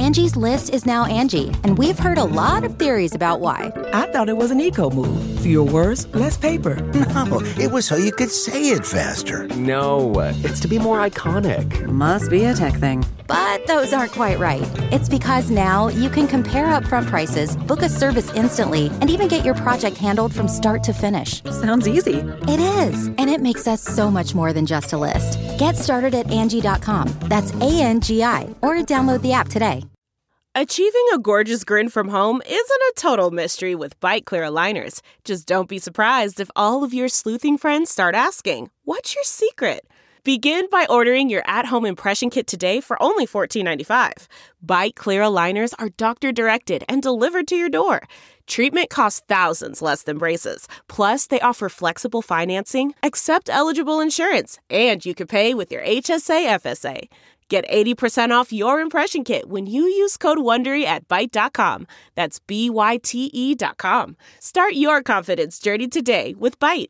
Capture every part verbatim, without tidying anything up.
Angie's List is now Angie, and we've heard a lot of theories about why. I thought it was an eco move. Fewer words, less paper. No, it was so you could say it faster. No, it's to be more iconic. Must be a tech thing. But those aren't quite right. It's because now you can compare upfront prices, book a service instantly, and even get your project handled from start to finish. Sounds easy. It is, and it makes us so much more than just a list. Get started at Angie dot com. That's A N G I, or download the app today. Achieving a gorgeous grin from home isn't a total mystery with Byte Clear aligners. Just don't be surprised if all of your sleuthing friends start asking, "What's your secret?" Begin by ordering your at-home impression kit today for only fourteen ninety-five. Byte Clear aligners are doctor-directed and delivered to your door. Treatment costs thousands less than braces. Plus, they offer flexible financing, accept eligible insurance, and you can pay with your H S A F S A. Get eighty percent off your impression kit when you use code WONDERY at Byte dot com. That's B Y T E dot com. Start your confidence journey today with Byte.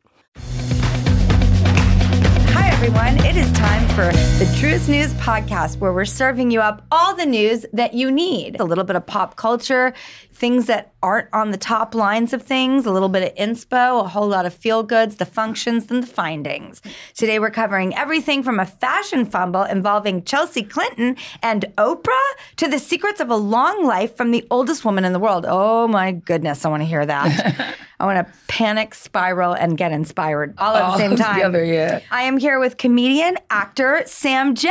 Hi, everyone. It is time for the Truth News Podcast, where we're serving you up all the news that you need. A little bit of pop culture, things that aren't on the top lines of things, a little bit of inspo, a whole lot of feel goods, the functions, and the findings. Today, we're covering everything from a fashion fumble involving Chelsea Clinton and Oprah to the secrets of a long life from the oldest woman in the world. Oh, my goodness. I want to hear that. I want to panic, spiral, and get inspired all at all the same time. Together, yeah. I am here with comedian, actor Sam Jay.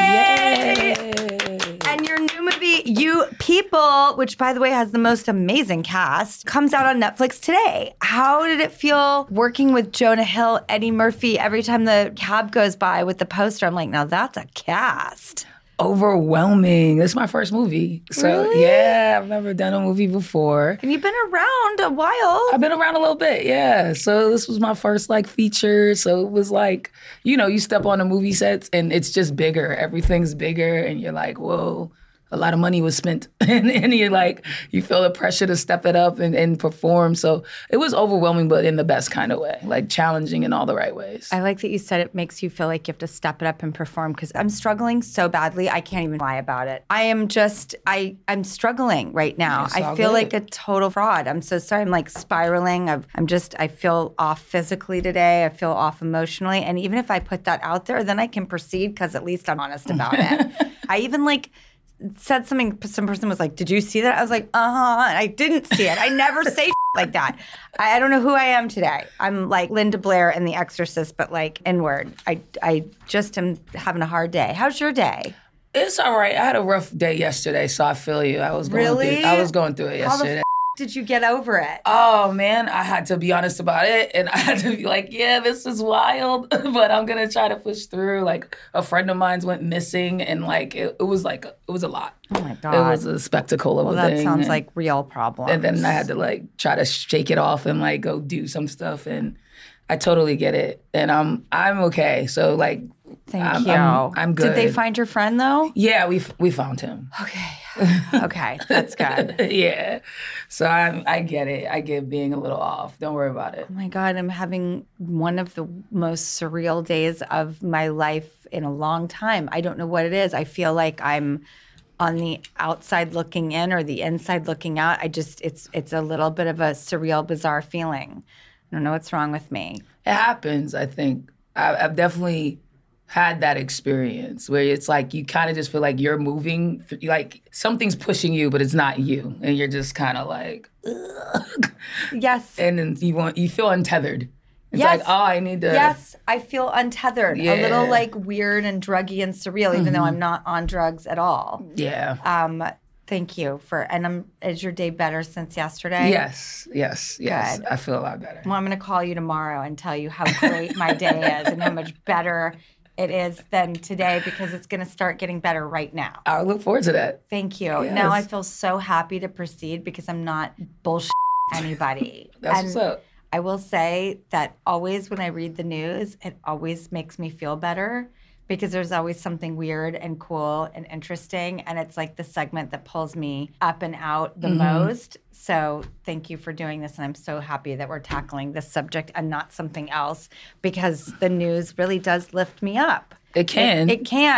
Yay! And your new movie, You People, which, by the way, has the most amazing cast, comes out on Netflix today. How did it feel working with Jonah Hill, Eddie Murphy? Every time the cab goes by with the poster, I'm like, now that's a cast. Overwhelming. This is my first movie. So, Really? yeah, I've never done a movie before. And you've been around a while. I've been around a little bit, yeah. So this was my first, like, feature. So it was like, you know, you step on the movie sets and it's just bigger. Everything's bigger and you're like, whoa. A lot of money was spent, and, and you like you feel the pressure to step it up and, and perform. So it was overwhelming, but in the best kind of way, like challenging in all the right ways. I like that you said it makes you feel like you have to step it up and perform, because I'm struggling so badly. I can't even lie about it. I am just, I, I'm struggling right now. It's I all feel good. like a total fraud. I'm so sorry. I'm like spiraling. I've, I'm just, I feel off physically today. I feel off emotionally. And even if I put that out there, then I can proceed because at least I'm honest about it. I even like, said something, some person was like, did you see that? I was like, uh-huh. And I didn't see it. I never say like that. I, I don't know who I am today. I'm like Linda Blair in The Exorcist, but like inward. I, I just am having a hard day. How's your day? It's all right. I had a rough day yesterday, so I feel you. I was going Really? through, I was going through it How the yesterday. f- did you get over it? Oh, man, I had to be honest about it, and I had to be like, yeah, this is wild, but I'm going to try to push through. Like, a friend of mine's went missing, and, like, it, it was, like, it was a lot. Oh, my God. It was a spectacle of well, a that thing. sounds and, like real problems. And then I had to, like, try to shake it off and, like, go do some stuff, and I totally get it. And I'm, I'm okay. So, like, Thank I'm, you. I'm, I'm good. Did they find your friend, though? Yeah, we we found him. Okay. Okay, that's good. Yeah. So I I get it. I get being a little off. Don't worry about it. Oh my God, I'm having one of the most surreal days of my life in a long time. I don't know what it is. I feel like I'm on the outside looking in or the inside looking out. I just, it's it's a little bit of a surreal, bizarre feeling. I don't know what's wrong with me. It happens, I think. I, I've definitely had that experience where it's like you kind of just feel like you're moving, like something's pushing you, but it's not you. And you're just kind of like, ugh. Yes. And then you want, you feel untethered. It's Yes. like, oh, I need to. Yes, I feel untethered. Yeah. A little like weird and druggy and surreal, even Mm-hmm. though I'm not on drugs at all. Yeah. Um, thank you for, and I'm, is your day better since yesterday? Yes, yes, yes. Good. I feel a lot better. Well, I'm going to call you tomorrow and tell you how great my day is and how much better it is than today, because it's going to start getting better right now. I look forward to that. Thank you. Yes. Now I feel so happy to proceed because I'm not bullshit anybody. That's and what's up. I will say that always when I read the news, it always makes me feel better, because there's always something weird and cool and interesting. And it's like the segment that pulls me up and out the Mm-hmm. most. So thank you for doing this. And I'm so happy that we're tackling this subject and not something else, because the news really does lift me up. It can. It, it can.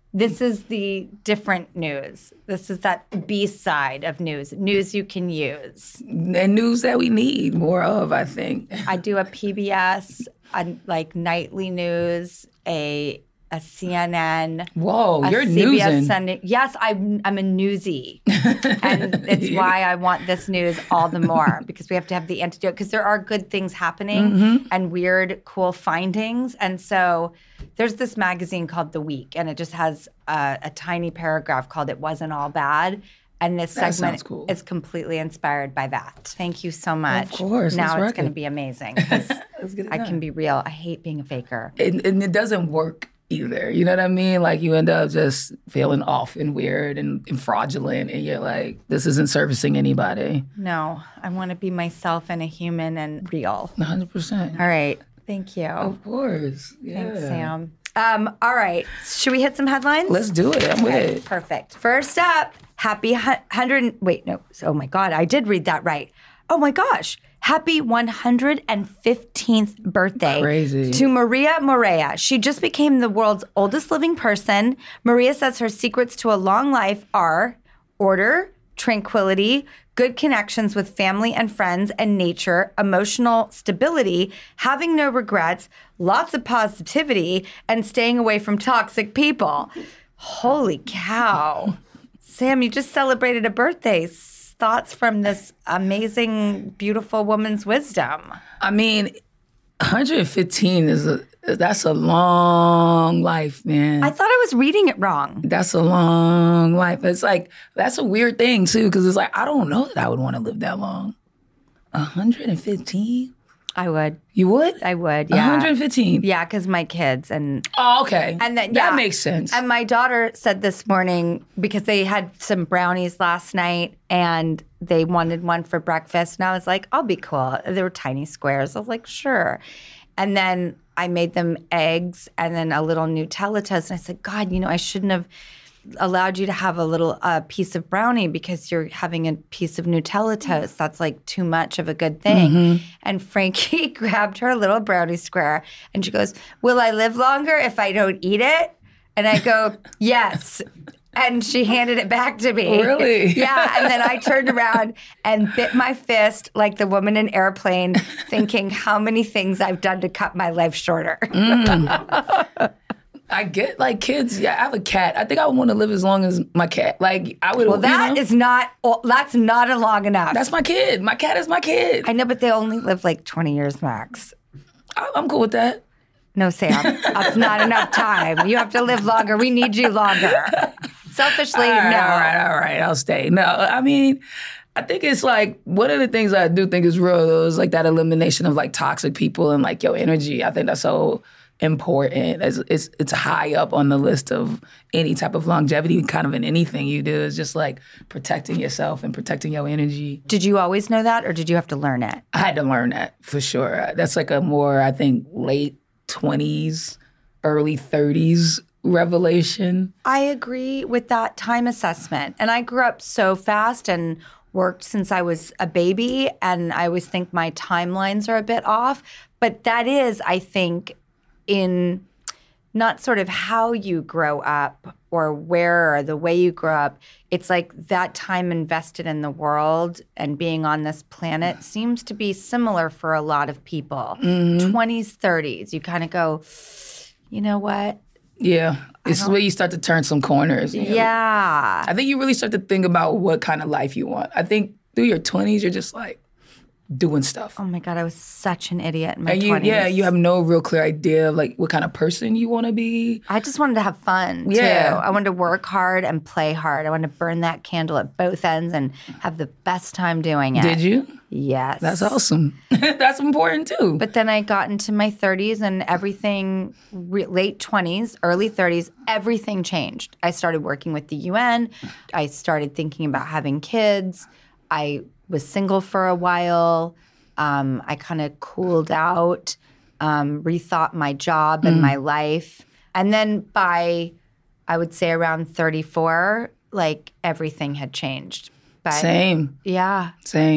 This is the different news. This is that B side of news, news you can use. And news that we need more of, I think. I do a P B S, a, like nightly news, a a C N N. Whoa, a you're C B S newsing. Sunday. Yes, I'm, I'm a newsie. And it's why I want this news all the more, because we have to have the antidote, because there are good things happening mm-hmm. and weird, cool findings. And so there's this magazine called The Week, and it just has a, a tiny paragraph called It Wasn't All Bad. And this That segment sounds cool. is completely inspired by that. Thank you so much. Of course. Now let's it's going to be amazing, because I can be real. I hate being a faker. And, and it doesn't work either. You know what I mean? Like, you end up just feeling off and weird and, and fraudulent, and you're like, this isn't servicing anybody. No, I want to be myself and a human and real. one hundred percent. All right. Thank you. Of course. Yeah. Thanks, Sam. Um, all right. Should we hit some headlines? Let's do it. I'm with Okay, it. perfect. First up, happy one hundred. Wait, no. Oh my God, I did read that right. Oh my gosh. Happy one hundred fifteenth birthday Crazy. to Maria Morea. She just became the world's oldest living person. Maria says her secrets to a long life are order, tranquility, good connections with family and friends and nature, emotional stability, having no regrets, lots of positivity, and staying away from toxic people. Holy cow. Sam, you just celebrated a birthday. Thoughts from this amazing, beautiful woman's wisdom. I mean, one hundred fifteen is a that's a long life, man. I thought I was reading it wrong. That's a long life. It's like, that's a weird thing too, because it's like, I don't know that I would want to live that long. one hundred fifteen? I would. You would? I would, yeah. one hundred fifteen? Yeah, because my kids and Oh, okay. and then, that yeah. makes sense. And my daughter said this morning, because they had some brownies last night and they wanted one for breakfast, and I was like, I'll be cool. They were tiny squares. I was like, sure. And then I made them eggs and then a little Nutella toast. And I said, God, you know, I shouldn't have allowed you to have a little uh, piece of brownie because you're having a piece of Nutella toast. That's like too much of a good thing. Mm-hmm. And Frankie grabbed her little brownie square and she goes, will I live longer if I don't eat it? And I go, yes. And she handed it back to me. Really? Yeah. And then I turned around and bit my fist like the woman in Airplane, thinking how many things I've done to cut my life shorter. Mm. I get, like, kids. Yeah, I have a cat. I think I would want to live as long as my cat. Like, I would. Well, that you know? is not, that's not a long enough. That's my kid. My cat is my kid. I know, but they only live like twenty years max. I, I'm cool with that. No, Sam, that's not enough time. You have to live longer. We need you longer. Selfishly, all right, no. All right, all right, I'll stay. No, I mean, I think it's like, one of the things I do think is real, though, is like that elimination of like toxic people and like your energy. I think that's so important. It's, it's, it's high up on the list of any type of longevity, kind of in anything you do. It's just like protecting yourself and protecting your energy. Did you always know that, or did you have to learn it? I had to learn that, for sure. That's like a more, I think, late twenties, early thirties revelation. I agree with that time assessment. And I grew up so fast and worked since I was a baby, and I always think my timelines are a bit off. But that is, I think, in not sort of how you grow up or where or the way you grow up. It's like that time invested in the world and being on this planet seems to be similar for a lot of people. Mm-hmm. twenties, thirties, you kind of go, you know what? Yeah. It's where you start to turn some corners. You know? Yeah. I think you really start to think about what kind of life you want. I think through your twenties, you're just like doing stuff. Oh my God, I was such an idiot in my and you, twenties. Yeah, you have no real clear idea of like what kind of person you want to be. I just wanted to have fun, yeah. too. I wanted to work hard and play hard. I wanted to burn that candle at both ends and have the best time doing it. Did you? Yes. That's awesome. That's important, too. But then I got into my thirties and everything, re- late twenties, early thirties, everything changed. I started working with the U N. I started thinking about having kids. I was single for a while. Um, I kind of cooled out, um, rethought my job and mm. my life. And then by, I would say around thirty-four, like everything had changed. But, Same. Yeah. Same.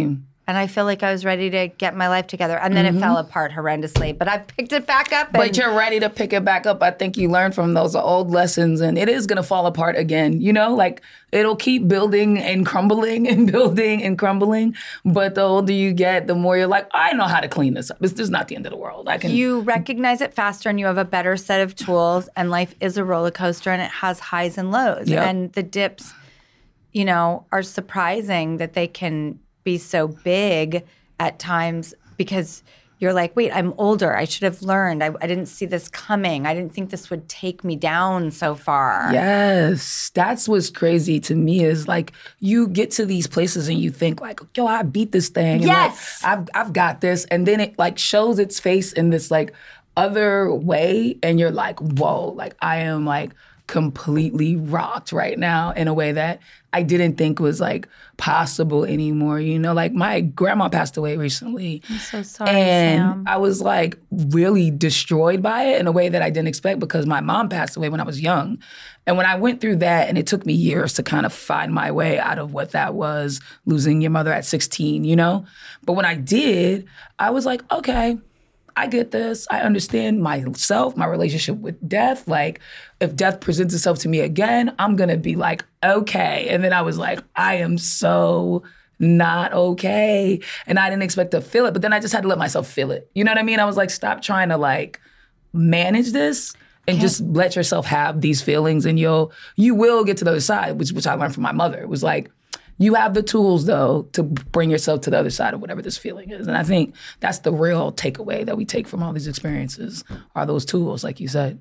And I feel like I was ready to get my life together. And then mm-hmm. it fell apart horrendously. But I picked it back up. And but you're ready to pick it back up. I think you learned from those old lessons. And it is going to fall apart again. You know, like it'll keep building and crumbling and building and crumbling. But the older you get, the more you're like, I know how to clean this up. This is not the end of the world. I can. You recognize it faster and you have a better set of tools. And life is a roller coaster and it has highs and lows. Yep. And the dips, you know, are surprising that they can be so big at times because you're like, wait, I'm older. I should have learned. I, I didn't see this coming. I didn't think this would take me down so far. Yes. That's what's crazy to me is like you get to these places and you think like, yo, I beat this thing. And yes. Like, I've, I've got this. And then it like shows its face in this like other way. And you're like, whoa, like I am like completely rocked right now in a way that I didn't think was like possible anymore. You know, like my grandma passed away recently. I'm so sorry, and Sam. I was like really destroyed by it in a way that I didn't expect because my mom passed away when I was young. And when I went through that, and it took me years to kind of find my way out of what that was, losing your mother at sixteen, you know? But when I did, I was like, okay, I get this. I understand myself, my relationship with death. Like, if death presents itself to me again, I'm going to be like, okay. And then I was like, I am so not okay. And I didn't expect to feel it, but then I just had to let myself feel it. You know what I mean? I was like, stop trying to like manage this and just let yourself have these feelings and you'll, you will get to the other side, which, which I learned from my mother. It was like, you have the tools, though, to bring yourself to the other side of whatever this feeling is. And I think that's the real takeaway that we take from all these experiences are those tools, like you said.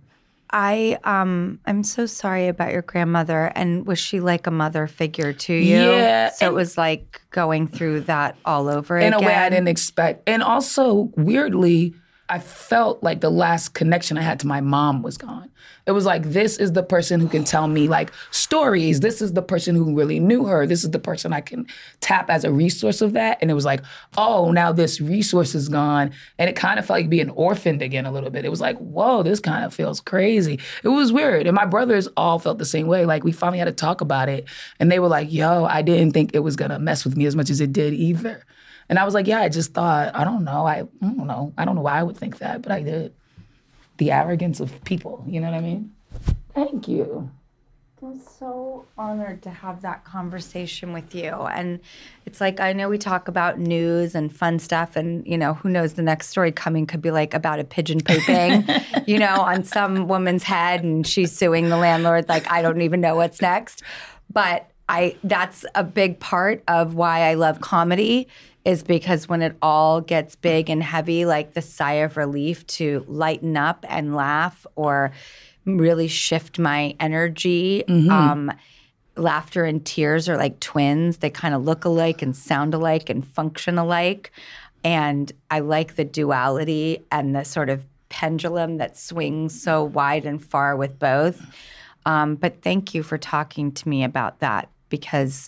I, um, I'm so sorry about your grandmother. And was she like a mother figure to you? Yeah. So it was like going through that all over in again? In a way I didn't expect. And also, weirdly, I felt like the last connection I had to my mom was gone. It was like, this is the person who can tell me like stories. This is the person who really knew her. This is the person I can tap as a resource of that. And it was like, oh, now this resource is gone. And it kind of felt like being orphaned again a little bit. It was like, whoa, this kind of feels crazy. It was weird. And my brothers all felt the same way. Like we finally had to talk about it. And they were like, yo, I didn't think it was gonna mess with me as much as it did either. And I was like, yeah, I just thought, I don't know. I, I don't know. I don't know why I would think that, but I did. The arrogance of people, you know what I mean? Thank you. I'm so honored to have that conversation with you. And it's like, I know we talk about news and fun stuff and, you know, who knows, the next story coming could be like about a pigeon pooping, you know, on some woman's head and she's suing the landlord. Like, I don't even know what's next. But I that's a big part of why I love comedy is because when it all gets big and heavy, like the sigh of relief to lighten up and laugh or really shift my energy. Mm-hmm. Um, laughter and tears are like twins. They kind of look alike and sound alike and function alike. And I like the duality and the sort of pendulum that swings so wide and far with both. Um, but thank you for talking to me about that because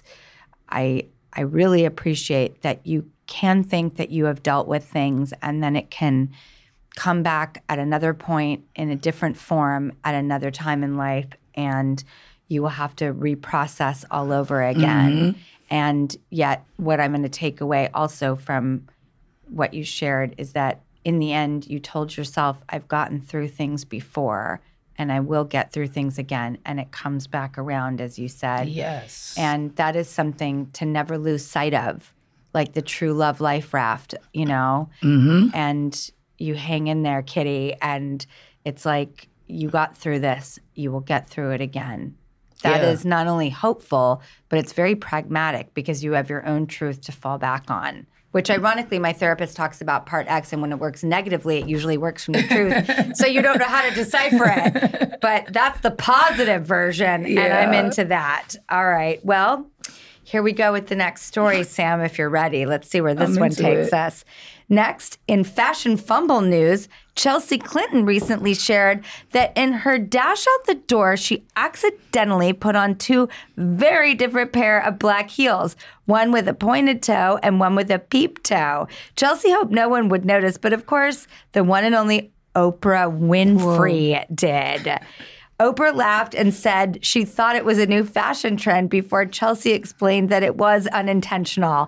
I I really appreciate that you can think that you have dealt with things and then it can come back at another point in a different form at another time in life and you will have to reprocess all over again. Mm-hmm. And yet what I'm going to take away also from what you shared is that in the end you told yourself, I've gotten through things before and I will get through things again. And it comes back around, as you said. Yes. And that is something to never lose sight of, like the true love life raft, you know? Mm-hmm. And you hang in there, kitty. And it's like, you got through this. You will get through it again. That yeah. is not only hopeful, but it's very pragmatic because you have your own truth to fall back on. Which ironically, my therapist talks about part X, and when it works negatively, it usually works from the truth. So you don't know how to decipher it. But that's the positive version, yeah. and I'm into that. All right. Well, here we go with the next story, Sam, if you're ready. Let's see where this I'm one takes it. us. Next, in fashion fumble news, Chelsea Clinton recently shared that in her dash out the door, she accidentally put on two very different pair of black heels, one with a pointed toe and one with a peep toe. Chelsea hoped no one would notice, but of course, the one and only Oprah Winfrey Whoa. did. Oprah laughed and said she thought it was a new fashion trend before Chelsea explained that it was unintentional.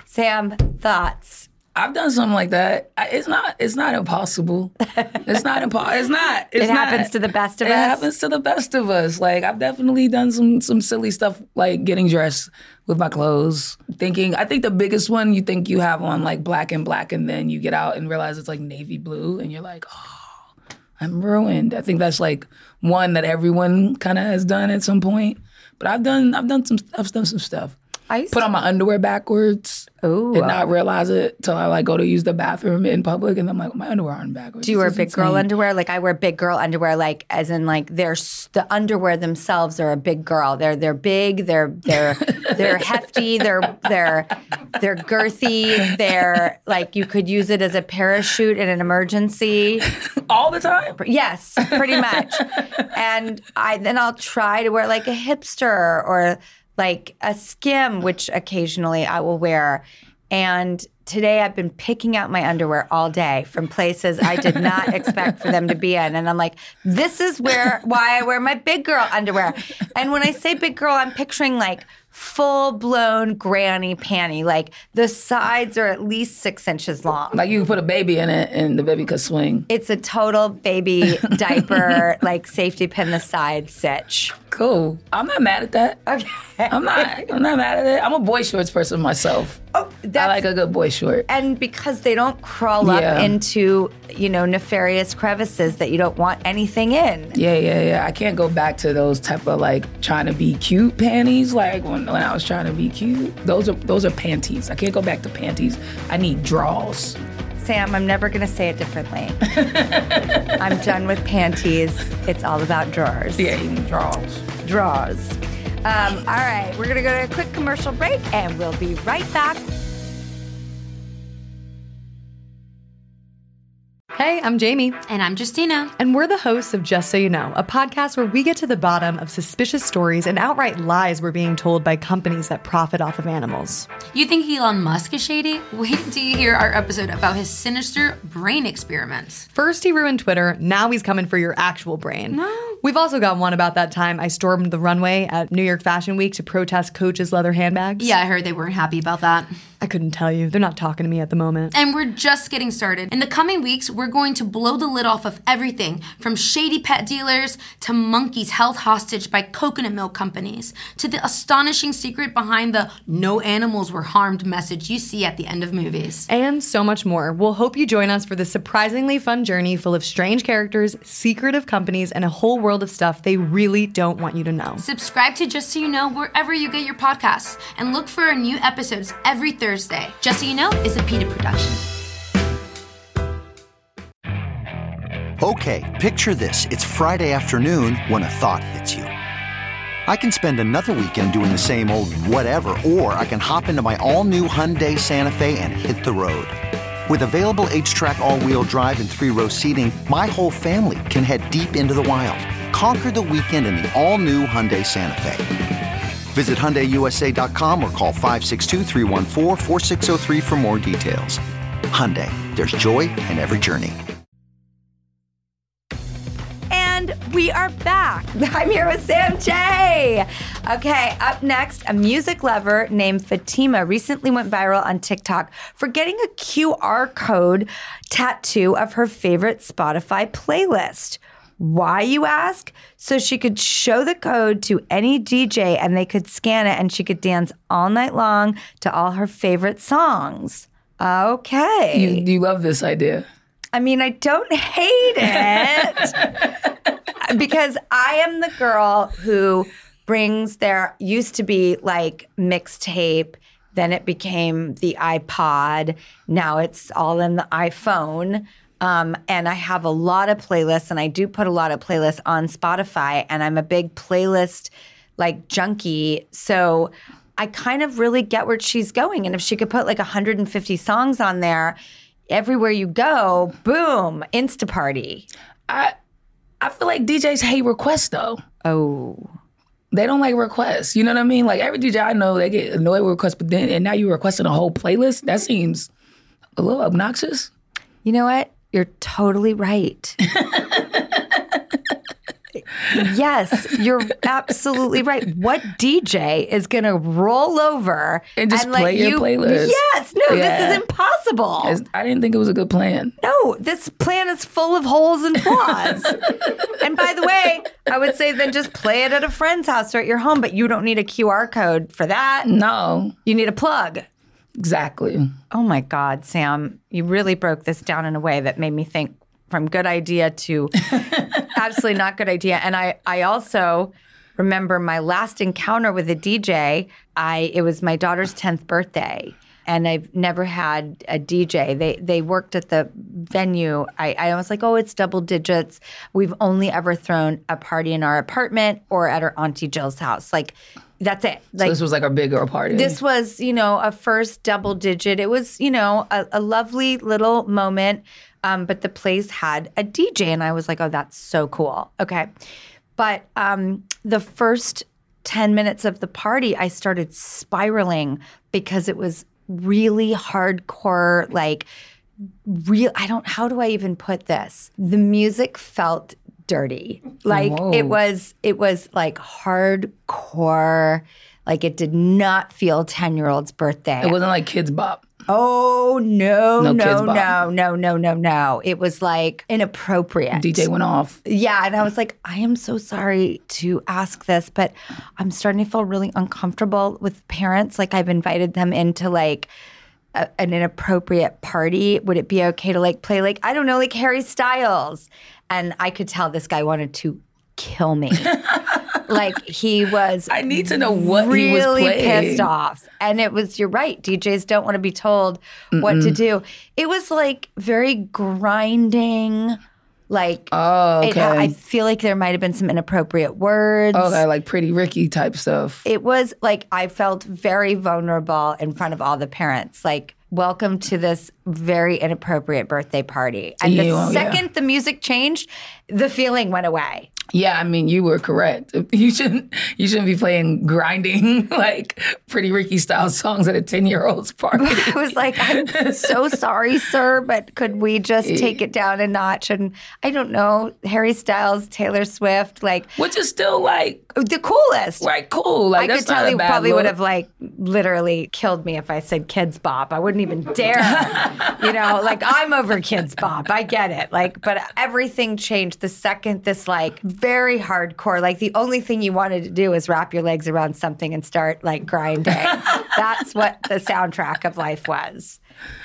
Sam, thoughts? I've done something like that. I, it's not. It's not impossible. It's not impossible. It's not. It's it not. happens to the best of it us. It happens to the best of us. Like I've definitely done some some silly stuff, like getting dressed with my clothes. Thinking, I think the biggest one you think you have on like black and black, and then you get out and realize it's like navy blue, and you're like, oh, I'm ruined. I think that's like one that everyone kind of has done at some point. But I've done. I've done some. I've done some stuff. I used Put to- on my underwear backwards. Ooh. And not realize it till I like go to use the bathroom in public, and I'm like, my underwear aren't backwards. Do you This wear is big girl insane. underwear? Like I wear big girl underwear, like as in like they're s- the underwear themselves are a big girl. They're they're big. They're they're they're hefty. They're they're they're girthy. They're like you could use it as a parachute in an emergency. all the time? Yes, pretty much. And I then I'll try to wear like a hipster or like a skim, which occasionally I will wear. And today I've been picking out my underwear all day from places I did not expect for them to be in. And I'm like, this is where why I wear my big girl underwear. And when I say big girl, I'm picturing like full-blown granny panty. Like the sides are at least six inches long. Like you can put a baby in it, and the baby could swing. It's a total baby diaper, like safety pin the side sitch. Cool. I'm not mad at that. Okay. I'm not. I'm not mad at it. I'm a boy shorts person myself. Oh, I that's, like a good boy short. and because they don't crawl up Yeah. into, you know, nefarious crevices that you don't want anything in. Yeah, yeah, yeah. I can't go back to those type of like trying to be cute panties. Like when, when I was trying to be cute, those are those are panties. I can't go back to panties. I need draws. Sam, I'm never going to say it differently. I'm done with panties. It's all about drawers. Yeah, you need draws. Drawers. Um, all right, we're going to go to a quick commercial break, and we'll be right back. Hey, I'm Jamie. And I'm Justina. And we're the hosts of Just So You Know, a podcast where we get to the bottom of suspicious stories and outright lies we're being told by companies that profit off of animals. You think Elon Musk is shady? Wait till you hear our episode about his sinister brain experiments. First he ruined Twitter, now he's coming for your actual brain. No. We've also got one about that time I stormed the runway at New York Fashion Week to protest Coach's leather handbags. Yeah, I heard they weren't happy about that. I couldn't tell you. They're not talking to me at the moment. And we're just getting started. In the coming weeks, we're going to blow the lid off of everything from shady pet dealers to monkeys held hostage by coconut milk companies to the astonishing secret behind the no animals were harmed message you see at the end of movies. And so much more. We'll hope you join us for this surprisingly fun journey full of strange characters, secretive companies, and a whole world of stuff they really don't want you to know. Subscribe to Just So You Know wherever you get your podcasts and look for our new episodes every Thursday. Just So You Know is a PETA production. Okay, picture this. It's Friday afternoon when a thought hits you. I can spend another weekend doing the same old whatever, or I can hop into my all-new Hyundai Santa Fe and hit the road. With available H-Track all-wheel drive and three-row seating, my whole family can head deep into the wild. Conquer the weekend in the all-new Hyundai Santa Fe. Visit Hyundai U S A dot com or call five six two, three one four, four six zero three for more details. Hyundai, there's joy in every journey. And we are back. I'm here with Sam J. Okay, up next, a music lover named Fatima recently went viral on TikTok for getting a Q R code tattoo of her favorite Spotify playlist. Why, you ask? So she could show the code to any D J and they could scan it and she could dance all night long to all her favorite songs. Okay. You, you love this idea. I mean, I don't hate it because I am the girl who brings their, used to be like mixtape, then it became the iPod, now it's all in the iPhone. Um, and I have a lot of playlists, and I do put a lot of playlists on Spotify, and I'm a big playlist like junkie. So I kind of really get where she's going. And if she could put like one hundred fifty songs on there, everywhere you go, boom, Insta party. I I feel like D Js hate requests though. Oh. They don't like requests. You know what I mean? Like every D J I know, they get annoyed with requests, but then and now you're requesting a whole playlist? That seems a little obnoxious. You know what? You're totally right. Yes, you're absolutely right. What D J is going to roll over and just and play let your you, playlist? Yes, no, Yeah. this is impossible. It's- I didn't think it was a good plan. No, this plan is full of holes and flaws. And by the way, I would say then just play it at a friend's house or at your home, but you don't need a Q R code for that. No. You need a plug. Exactly. Oh my God, Sam, you really broke this down in a way that made me think from good idea to absolutely not good idea. And I, I also remember my last encounter with a D J. I it was my daughter's tenth birthday. And I've never had a D J. They they worked at the venue. I, I was like, oh, it's double digits. We've only ever thrown a party in our apartment or at our Auntie Jill's house. Like, that's it. Like, so this was like a bigger party. This was, you know, a first double digit. It was, you know, a, a lovely little moment. Um, but the place had a D J, and I was like, oh, that's so cool. Okay. But um, the first ten minutes of the party, I started spiraling because it was really hardcore, like real. I don't, how do I even put this? The music felt dirty. Like Whoa. it was, it was like hardcore. Like it did not feel ten-year-old's birthday. It wasn't like Kids Bop. Oh, no, No no, Kids no, Bop. no, no, no, no. It was like inappropriate. D J went off. Yeah, and I was like, I am so sorry to ask this, but I'm starting to feel really uncomfortable with parents. Like I've invited them into like a, an inappropriate party. Would it be okay to like play like, I don't know, like Harry Styles? And I could tell this guy wanted to kill me. Like he was I need to know what really he was playing. pissed off. And it was, you're right, D Js don't want to be told what to do. It was like very grinding, like Oh, it- okay. I feel like there might have been some inappropriate words. Okay, like Pretty Ricky type stuff. It was like I felt very vulnerable in front of all the parents. Like, welcome to this very inappropriate birthday party. And the Yeah, well, yeah. second the music changed, the feeling went away. Yeah, I mean, you were correct. You shouldn't you shouldn't be playing grinding like Pretty Ricky style songs at a ten-year-old's party. I was like, I'm so sorry, sir, but could we just take it down a notch? And I don't know, Harry Styles, Taylor Swift, like Which is still like the coolest. right, cool. Like I that's could tell not a he bad probably look. would have like literally killed me if I said Kids Bop. I wouldn't even dare. You know, like I'm over Kids Bop. I get it. Like, but everything changed the second this like very hardcore. Like the only thing you wanted to do is wrap your legs around something and start like grinding. That's what the soundtrack of life was.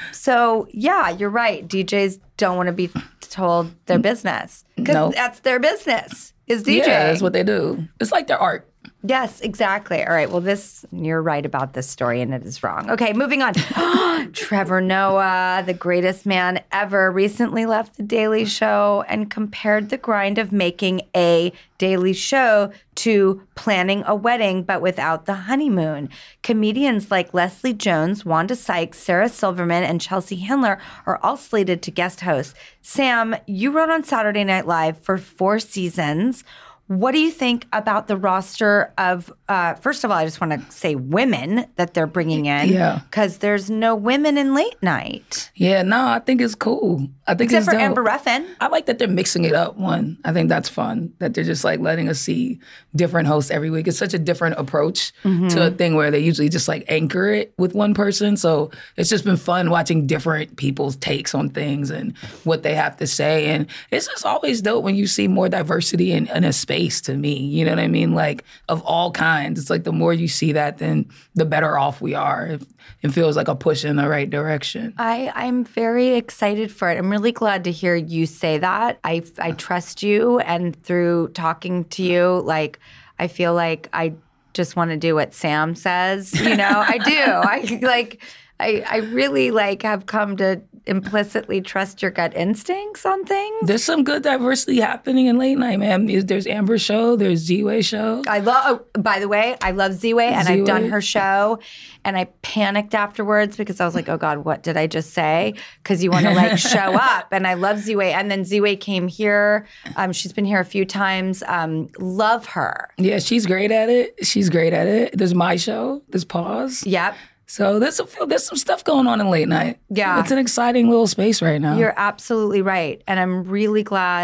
So yeah, you're right. D Js don't want to be told their business because Nope. that's their business. Is D J. Yeah, that's what they do. It's like their art. Yes, exactly. All right. Well, this, you're right about this story and it is wrong. Okay, moving on. Trevor Noah, the greatest man ever, recently left The Daily Show and compared the grind of making a daily show to planning a wedding, but without the honeymoon. Comedians like Leslie Jones, Wanda Sykes, Sarah Silverman, and Chelsea Handler are all slated to guest host. Sam, you wrote on Saturday Night Live for four seasons. What do you think about the roster of, uh, first of all, I just want to say women that they're bringing in. Yeah. Because there's no women in late night. Yeah, no, I think it's cool. I think Except it's for dope. Amber Ruffin. I like that they're mixing it up, one. I think that's fun, that they're just like letting us see different hosts every week. It's such a different approach Mm-hmm. to a thing where they usually just like anchor it with one person. So it's just been fun watching different people's takes on things and what they have to say. And it's just always dope when you see more diversity in, in a space, to me. You know what I mean? Like of all kinds. It's like the more you see that, then the better off we are. It, it feels like a push in the right direction. I, I'm very excited for it. I'm really glad to hear you say that. I, I trust you. And through talking to you, like, I feel like I just want to do what Sam says. You know, I do. I like, I, I really like have come to implicitly trust your gut instincts on things. There's some good diversity happening in late night, man. There's Amber's show, there's Z-Way show. I love, oh, by the way, I love Z-Way and I've done Z-Way. her show and I panicked afterwards because I was like, oh God, what did I just say? Because you want to like show up. And I love Z-Way. And then Z-Way came here. Um, she's been here a few times. Um, love her. Yeah, she's great at it. She's great at it. There's my show, there's Pause. Yep. So there's some, there's some stuff going on in late night. Yeah. It's an exciting little space right now. You're absolutely right. And I'm really glad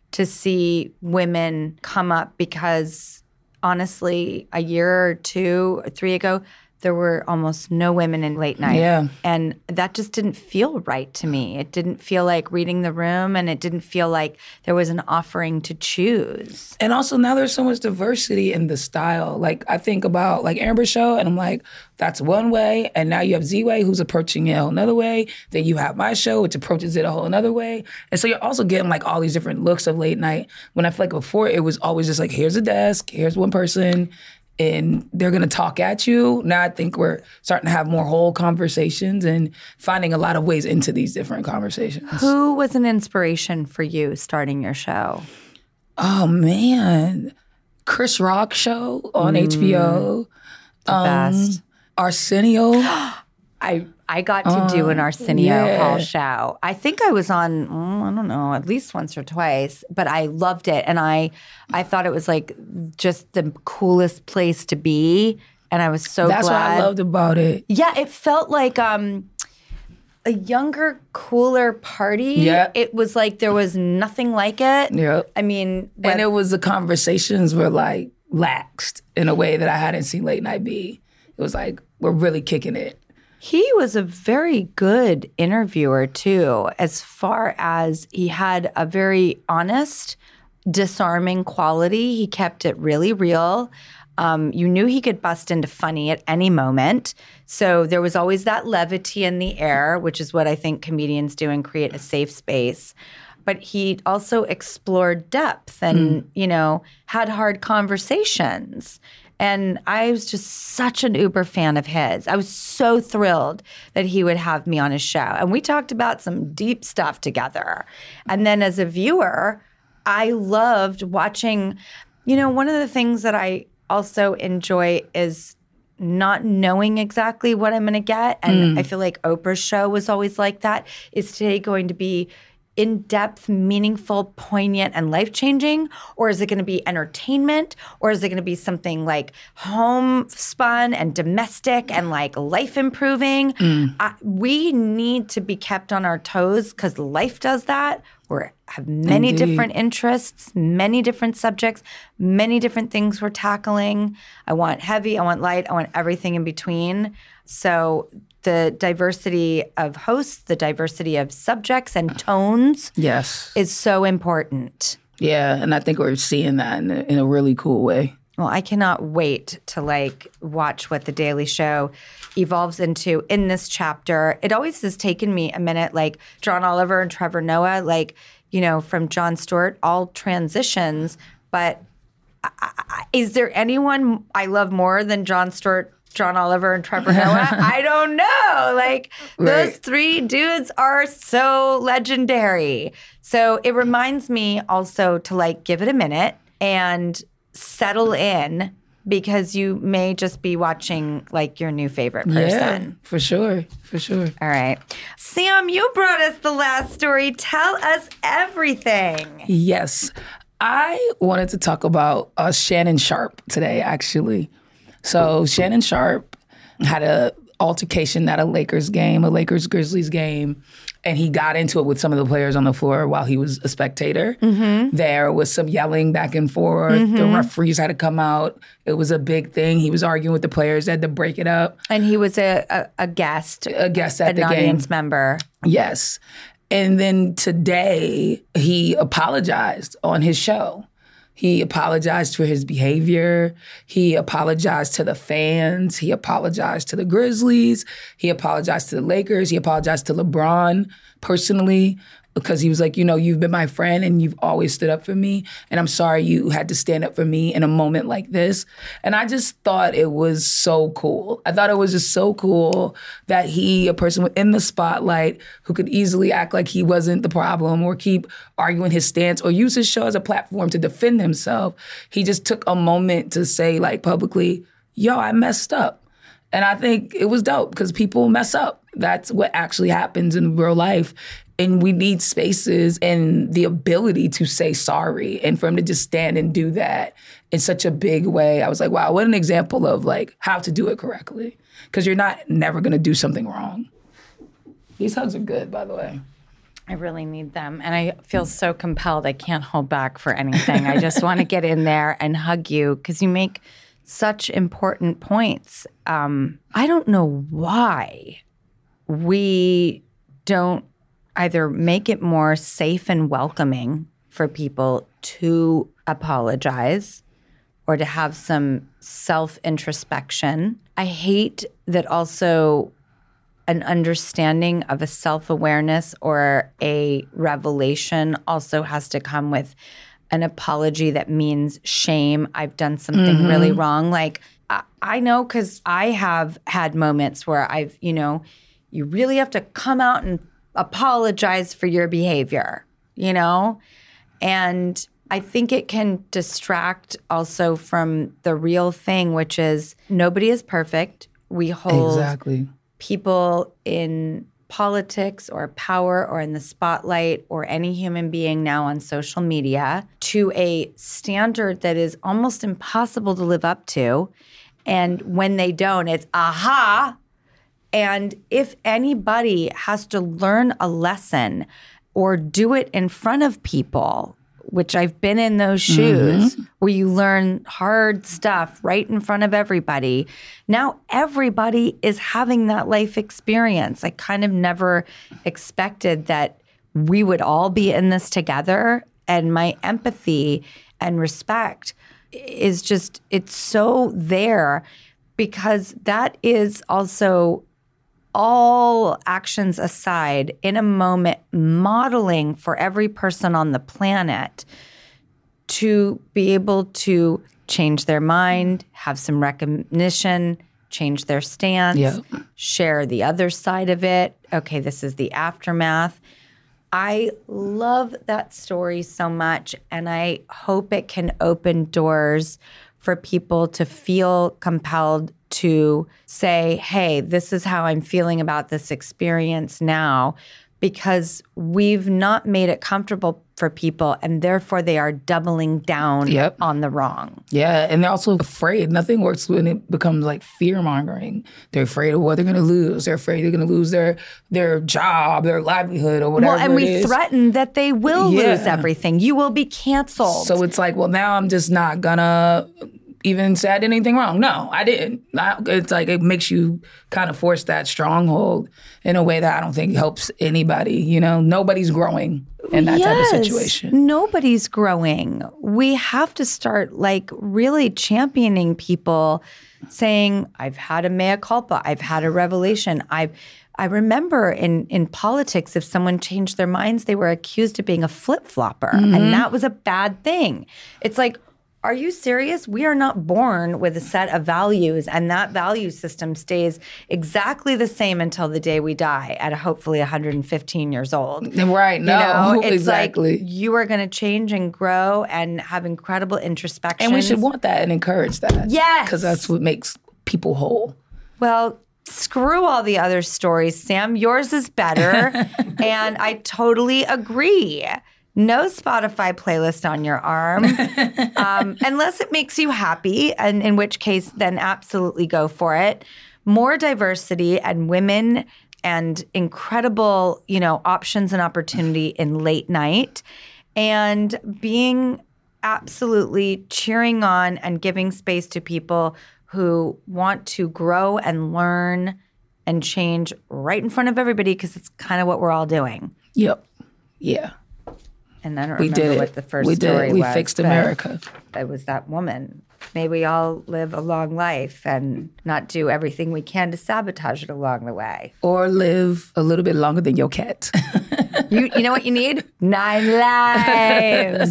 to see women come up because honestly, a year or two or three ago, there were almost no women in late night. Yeah. And that just didn't feel right to me. It didn't feel like reading the room, and it didn't feel like there was an offering to choose. And also now there's so much diversity in the style. Like I think about like Amber's show and I'm like, that's one way. And now you have Z-Way who's approaching it a whole another way. Then you have my show, which approaches it a whole another way. And so you're also getting like all these different looks of late night. When I feel like before it was always just like, here's a desk, here's one person, and they're going to talk at you. Now I think we're starting to have more whole conversations and finding a lot of ways into these different conversations. Who was an inspiration for you starting your show? Oh, man. Chris Rock show on mm, H B O. The um, best. Arsenio. I I got to uh, do an Arsenio yeah. Hall show. I think I was on, mm, I don't know, at least once or twice, but I loved it. And I I thought it was like just the coolest place to be. And I was so That's glad. That's what I loved about it. Yeah, it felt like um, a younger, cooler party. Yeah. It was like there was nothing like it. Yeah. I mean. And it was the conversations were like laxed in a way that I hadn't seen late night be. It was like, we're really kicking it. He was a very good interviewer, too, as far as he had a very honest, disarming quality. He kept it really real. Um, you knew he could bust into funny at any moment. So there was always that levity in the air, which is what I think comedians do and create a safe space. But he also explored depth and, mm. you know, had hard conversations. And I was just such an uber fan of his. I was so thrilled that he would have me on his show. And we talked about some deep stuff together. And then as a viewer, I loved watching, you know, one of the things that I also enjoy is not knowing exactly what I'm going to get. And mm. I feel like Oprah's show was always like that. Is today going to be in-depth, meaningful, poignant, and life-changing? Or is it going to be entertainment? Or is it going to be something like homespun and domestic and like life-improving? Mm. I, we need to be kept on our toes because life does that. We have many Indeed. different interests, many different subjects, many different things we're tackling. I want heavy, I want light, I want everything in between. So the diversity of hosts, the diversity of subjects and tones yes. is so important. Yeah, and I think we're seeing that in a, in a really cool way. Well, I cannot wait to like watch what The Daily Show evolves into in this chapter. It always has taken me a minute, like John Oliver and Trevor Noah, like, you know, from Jon Stewart, all transitions. But I, I, is there anyone I love more than Jon Stewart, John Oliver, and Trevor Noah? I don't know. Like, right. Those three dudes are so legendary. So it reminds me also to like give it a minute and settle in, because you may just be watching like your new favorite person. Yeah, for sure, for sure. All right. Sam, you brought us the last story. Tell us everything. Yes. I wanted to talk about uh, Shannon Sharpe today, actually. So Shannon Sharpe had a altercation at a Lakers game, a Lakers-Grizzlies game, and he got into it with some of the players on the floor while he was a spectator. Mm-hmm. There was some yelling back and forth. Mm-hmm. The referees had to come out. It was a big thing. He was arguing with the players. They had to break it up. And he was a, a, a guest. A guest at an the game. An audience member. Yes. And then today, he apologized on his show. He apologized for his behavior. He apologized to the fans. He apologized to the Grizzlies. He apologized to the Lakers. He apologized to LeBron personally, because he was like, you know, you've been my friend and you've always stood up for me. And I'm sorry you had to stand up for me in a moment like this. And I just thought it was so cool. I thought it was just so cool that he, a person in the spotlight who could easily act like he wasn't the problem or keep arguing his stance or use his show as a platform to defend himself. He just took a moment to say like publicly, yo, I messed up. And I think it was dope because people mess up. That's what actually happens in real life. And we need spaces and the ability to say sorry. And for him to just stand and do that in such a big way, I was like, wow, what an example of like how to do it correctly. Because you're not never going to do something wrong. These hugs are good, by the way. I really need them. And I feel so compelled. I can't hold back for anything. I just want to get in there and hug you because you make such important points. Um, I don't know why we don't either make it more safe and welcoming for people to apologize or to have some self-introspection. I hate that also an understanding of a self-awareness or a revelation also has to come with an apology that means shame. I've done something mm-hmm. really wrong. Like, I, I know because I have had moments where I've, you know, you really have to come out and apologize for your behavior, you know? And I think it can distract also from the real thing, which is nobody is perfect. We hold exactly. people in politics or power or in the spotlight or any human being now on social media to a standard that is almost impossible to live up to. And when they don't, it's aha. And if anybody has to learn a lesson or do it in front of people, which I've been in those shoes, mm-hmm. where you learn hard stuff right in front of everybody. Now everybody is having that life experience. I kind of never expected that we would all be in this together. And my empathy and respect is just, it's so there because that is also all actions aside, in a moment, modeling for every person on the planet to be able to change their mind, have some recognition, change their stance, yeah. share the other side of it. Okay, this is the aftermath. I love that story so much, and I hope it can open doors for people to feel compelled to say, hey, this is how I'm feeling about this experience now, because we've not made it comfortable for people, and therefore they are doubling down yep. on the wrong. Yeah, and they're also afraid. Nothing works when it becomes like fear-mongering. They're afraid of what they're going to lose. They're afraid they're going to lose their their job, their livelihood, or whatever Well, and it we is. threaten that they will Yeah. lose everything. You will be canceled. So it's like, well, now I'm just not gonna even say I did anything wrong. No, I didn't. I, it's like it makes you kind of force that stronghold in a way that I don't think helps anybody. You know, nobody's growing in that yes, type of situation. Nobody's growing. We have to start like really championing people saying, I've had a mea culpa, I've had a revelation. I've I remember in, in politics, if someone changed their minds, they were accused of being a flip-flopper. Mm-hmm. And that was a bad thing. It's like, are you serious? We are not born with a set of values, and that value system stays exactly the same until the day we die at hopefully one hundred fifteen years old. Right, no, you know, it's exactly. Like you are going to change and grow and have incredible introspection. And we should want that and encourage that. Yes. Because that's what makes people whole. Well, screw all the other stories, Sam. Yours is better, and I totally agree. No Spotify playlist on your arm, um, unless it makes you happy, and in which case, then absolutely go for it. More diversity and women and incredible, you know, options and opportunity in late night, and being absolutely cheering on and giving space to people who want to grow and learn and change right in front of everybody, because it's kind of what we're all doing. Yep. Yeah. And I don't we remember did what the first we story did. We was. fixed America. It was that woman. May we all live a long life and not do everything we can to sabotage it along the way. Or live a little bit longer than your cat. you, you know what you need? Nine lives.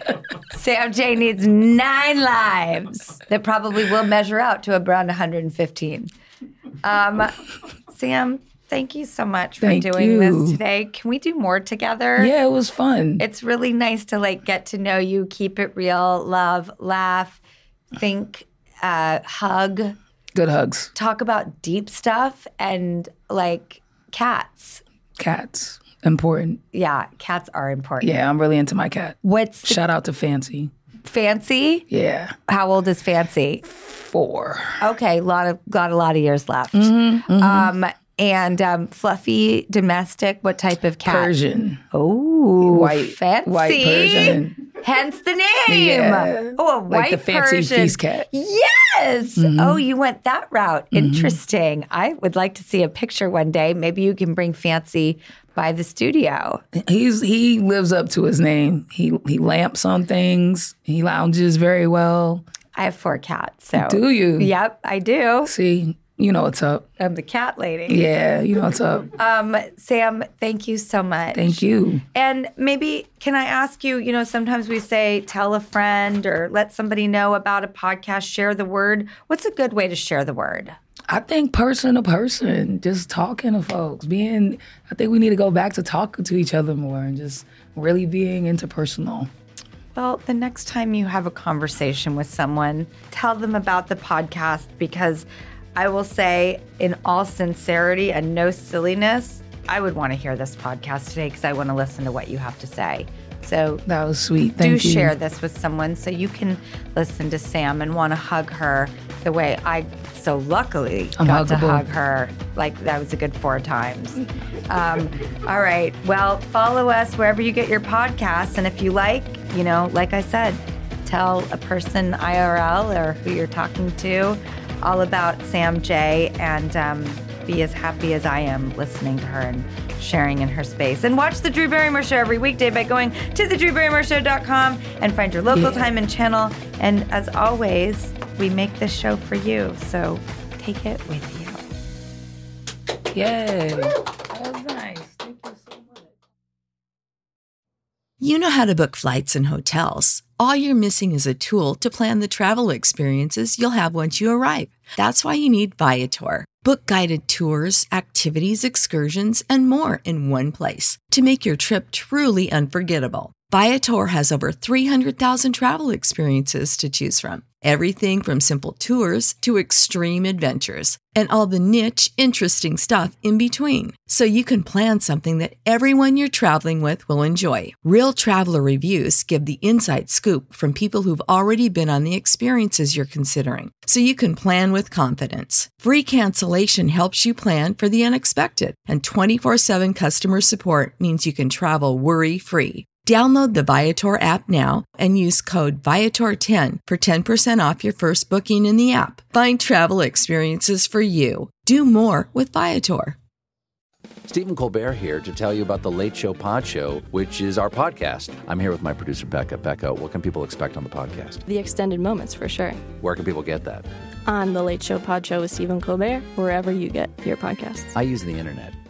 Sam J needs nine lives that probably will measure out to around one hundred fifteen. Um, Sam, thank you so much for Thank doing you. this today. Can we do more together? Yeah, it was fun. It's really nice to like get to know you, keep it real, love, laugh, think, uh, hug. Good hugs. Talk about deep stuff and like cats. Cats. Important. Yeah, cats are important. Yeah, I'm really into my cat. What's the- Shout out to Fancy. Fancy? Yeah. How old is Fancy? Four. Okay, lot of got a lot of years left. Mm-hmm, mm-hmm. Um, And um, fluffy, domestic, what type of cat? Persian. Oh, White, fancy. white Persian. Hence the name. Yeah. Oh, a white Like the fancy Persian. feast cat. Yes. Mm-hmm. Oh, you went that route. Mm-hmm. Interesting. I would like to see a picture one day. Maybe you can bring Fancy by the studio. He's he lives up to his name. He he lamps on things. He lounges very well. I have four cats. So do you? Yep, I do. See, you know what's up. I'm the cat lady. Yeah, you know what's up. Um, Sam, thank you so much. Thank you. And maybe, can I ask you, you know, sometimes we say tell a friend or let somebody know about a podcast, share the word. What's a good way to share the word? I think person to person, just talking to folks. Being, I think we need to go back to talking to each other more and just really being interpersonal. Well, the next time you have a conversation with someone, tell them about the podcast, because I will say, in all sincerity and no silliness, I would want to hear this podcast today because I want to listen to what you have to say. So that was sweet. Thank do you. share this with someone so you can listen to Sam and want to hug her the way I so luckily I'm got to huggable. hug her. Like, that was a good four times. Um, all right. Well, follow us wherever you get your podcasts. And if you like, you know, like I said, tell a person I R L or who you're talking to all about Sam J, and um, be as happy as I am listening to her and sharing in her space. And watch The Drew Barrymore Show every weekday by going to the drew barrymore show dot com and find your local yeah. time and channel. And as always, we make this show for you, so take it with you. Yay. That was nice. Thank you so much. You know how to book flights and hotels. All you're missing is a tool to plan the travel experiences you'll have once you arrive. That's why you need Viator. Book guided tours, activities, excursions, and more in one place to make your trip truly unforgettable. Viator has over three hundred thousand travel experiences to choose from. Everything from simple tours to extreme adventures, and all the niche, interesting stuff in between. So you can plan something that everyone you're traveling with will enjoy. Real traveler reviews give the inside scoop from people who've already been on the experiences you're considering, so you can plan with confidence. Free cancellation helps you plan for the unexpected, and twenty-four seven customer support means you can travel worry-free. Download the Viator app now and use code Viator ten for ten percent off your first booking in the app. Find travel experiences for you. Do more with Viator. Stephen Colbert here to tell you about the Late Show Pod Show, which is our podcast. I'm here with my producer, Becca. Becca, what can people expect on the podcast? The extended moments, for sure. Where can people get that? On the Late Show Pod Show with Stephen Colbert, wherever you get your podcasts. I use the internet.